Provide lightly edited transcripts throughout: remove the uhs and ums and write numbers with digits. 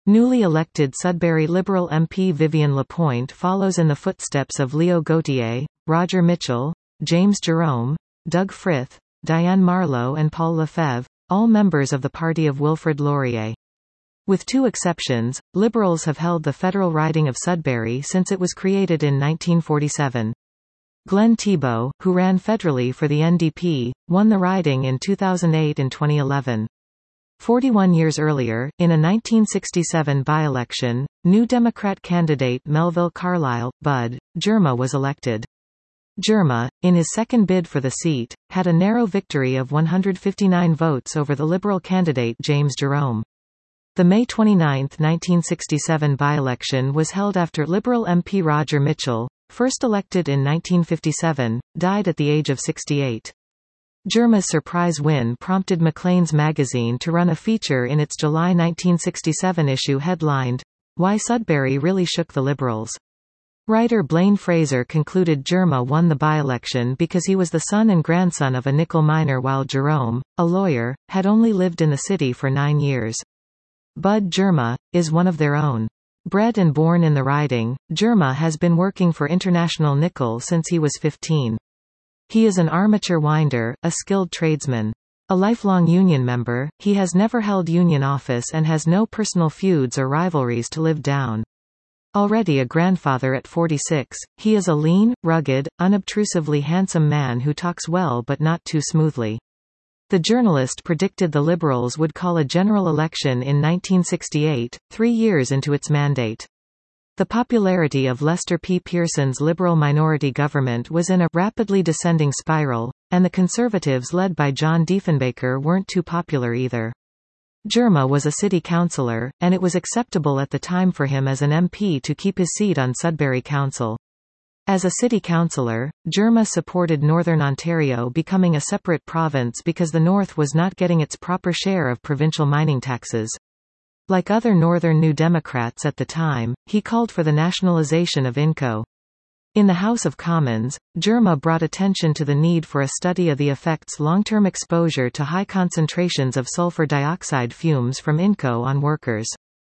Newly elected Sudbury Liberal MP Vivian Lapointe follows in the footsteps of Leo Gautier, Roger Mitchell, James Jerome, Doug Frith, Diane Marleau and Paul Lefebvre, all members of the party of Wilfrid Laurier. With two exceptions, Liberals have held the federal riding of Sudbury since it was created in 1947. Glenn Thibeault, who ran federally for the NDP, won the riding in 2008 and 2011. 41 years earlier, in a 1967 by-election, New Democrat candidate Melville Carlisle, Bud Germa was elected. Germa, in his second bid for the seat, had a narrow victory of 159 votes over the Liberal candidate James Jerome. The May 29, 1967 by-election was held after Liberal MP Roger Mitchell, first elected in 1957, died at the age of 68. Germa's surprise win prompted Maclean's magazine to run a feature in its July 1967 issue headlined, "Why Sudbury Really Shook the Liberals." Writer Blaine Fraser concluded Germa won the by-election because he was the son and grandson of a nickel miner while Jerome, a lawyer, had only lived in the city for 9 years. Bud Germa is one of their own. Bred and born in the riding, Germa has been working for International Nickel since he was 15. He is an armature winder, a skilled tradesman. A lifelong union member, he has never held union office and has no personal feuds or rivalries to live down. Already a grandfather at 46, he is a lean, rugged, unobtrusively handsome man who talks well but not too smoothly. The journalist predicted the Liberals would call a general election in 1968, 3 years into its mandate. The popularity of Lester P. Pearson's Liberal minority government was in a rapidly descending spiral, and the Conservatives led by John Diefenbaker weren't too popular either. Germa was a city councillor, and it was acceptable at the time for him as an MP to keep his seat on Sudbury Council. As a city councillor, Germa supported Northern Ontario becoming a separate province because the North was not getting its proper share of provincial mining taxes. Like other Northern New Democrats at the time, he called for the nationalization of Inco. In the House of Commons, Germa brought attention to the need for a study of the effects long-term exposure to high concentrations of sulfur dioxide fumes from Inco on workers.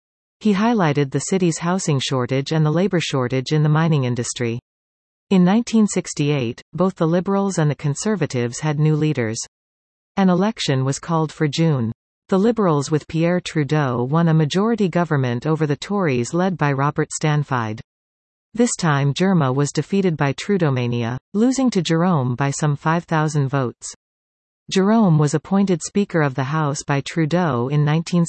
He highlighted the city's housing shortage and the labor shortage in the mining industry. In 1968, both the Liberals and the Conservatives had new leaders. An election was called for June. The Liberals with Pierre Trudeau won a majority government over the Tories led by Robert Stanford. This time Germa was defeated by Trudeaumania, losing to Jerome by some 5,000 votes. Jerome was appointed Speaker of the House by Trudeau in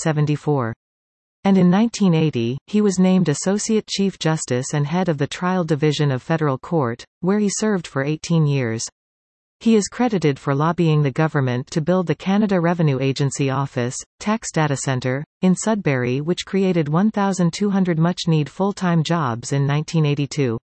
1974. And in 1980, he was named Associate Chief Justice and head of the Trial Division of Federal Court, where he served for 18 years. He is credited for lobbying the government to build the Canada Revenue Agency office, tax data centre, in Sudbury, which created 1,200 much-needed full-time jobs in 1982.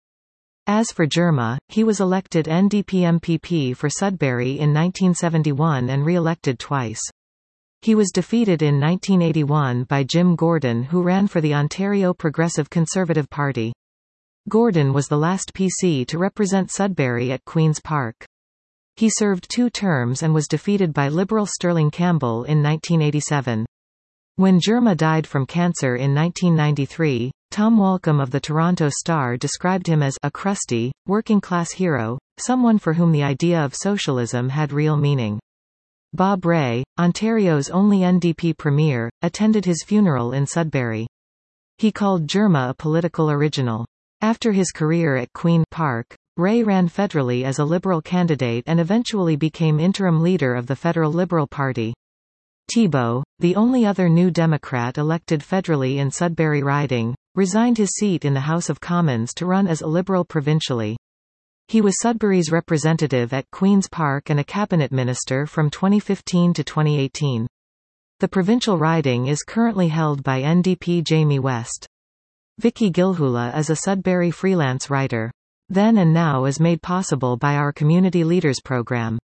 As for Germa, he was elected NDP MPP for Sudbury in 1971 and re-elected twice. He was defeated in 1981 by Jim Gordon, who ran for the Ontario Progressive Conservative Party. Gordon was the last PC to represent Sudbury at Queen's Park. He served 2 terms and was defeated by Liberal Sterling Campbell in 1987. When Germa died from cancer in 1993, Tom Walcom of the Toronto Star described him as a crusty, working-class hero, someone for whom the idea of socialism had real meaning. Bob Rae, Ontario's only NDP premier, attended his funeral in Sudbury. He called Germa a political original. After his career at Queen Park, Rae ran federally as a Liberal candidate and eventually became interim leader of the Federal Liberal Party. Thibeault, the only other New Democrat elected federally in Sudbury riding, resigned his seat in the House of Commons to run as a Liberal provincially. He was Sudbury's representative at Queen's Park and a cabinet minister from 2015 to 2018. The provincial riding is currently held by NDP Jamie West. Vicky Gilhula is a Sudbury freelance writer. Then and Now is made possible by our Community Leaders program.